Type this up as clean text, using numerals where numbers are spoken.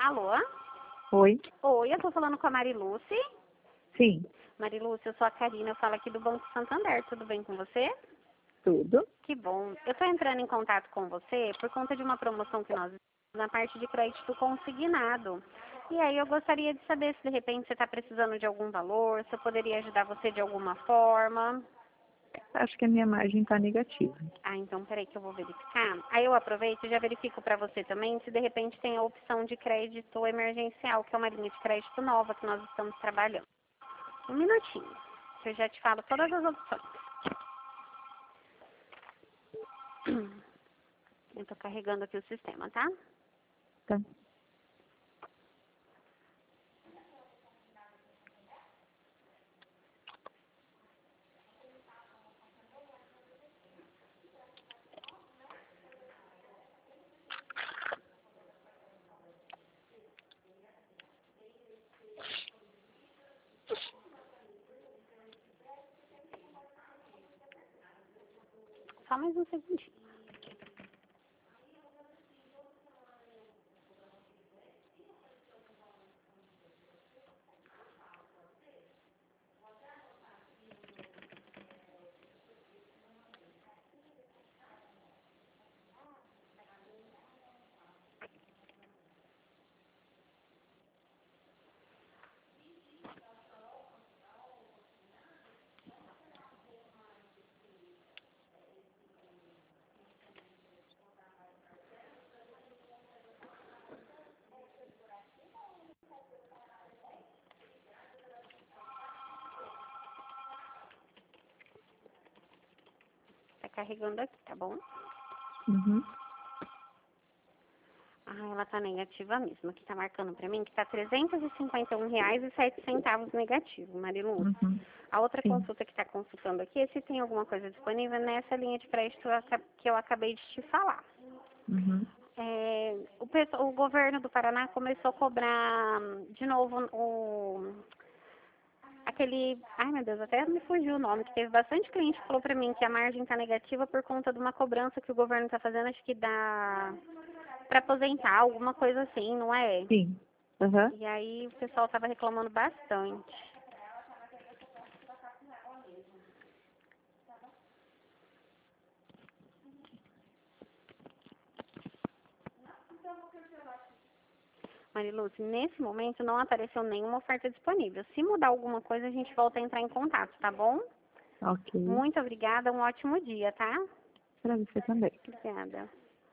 Alô? Oi? Oi, eu tô falando com a Marilúcia. Sim, Marilúcia, eu sou a Karina, eu falo aqui do Banco Santander, tudo bem com você? tudo. Que bom. Eu tô entrando em contato com você por conta de uma promoção que nós temos na parte de crédito consignado. E aí eu gostaria de saber se de repente você está precisando de algum valor, se eu poderia ajudar você de alguma forma. Acho que a minha margem está negativa. Ah, então peraí que eu vou verificar. Aí eu aproveito e já verifico para você também se de repente tem a opção de crédito emergencial, que é uma linha de crédito nova que nós estamos trabalhando. Um minutinho, que eu já te falo todas as opções. Eu tô carregando aqui o sistema, tá? Tá? Só mais um segundinho. Tá carregando aqui, tá bom? Uhum. Ah, ela tá negativa mesmo. Aqui tá marcando pra mim que tá R$ 351,07 negativo, Mariluz. Uhum. A outra Sim. consulta que tá consultando aqui é se tem alguma coisa disponível nessa linha de crédito que eu acabei de te falar. Uhum. O governo do Paraná começou a cobrar de novo aquele... Ai, meu Deus, até me fugiu o nome, que teve bastante cliente que falou pra mim que a margem tá negativa por conta de uma cobrança que o governo tá fazendo, acho que dá para aposentar, alguma coisa assim, não é? Sim. Uhum. E aí o pessoal tava reclamando bastante. Mariluz, nesse momento não apareceu nenhuma oferta disponível. Se mudar alguma coisa, a gente volta a entrar em contato, tá bom? Ok. Muito obrigada, um ótimo dia, tá? Para você também. Obrigada.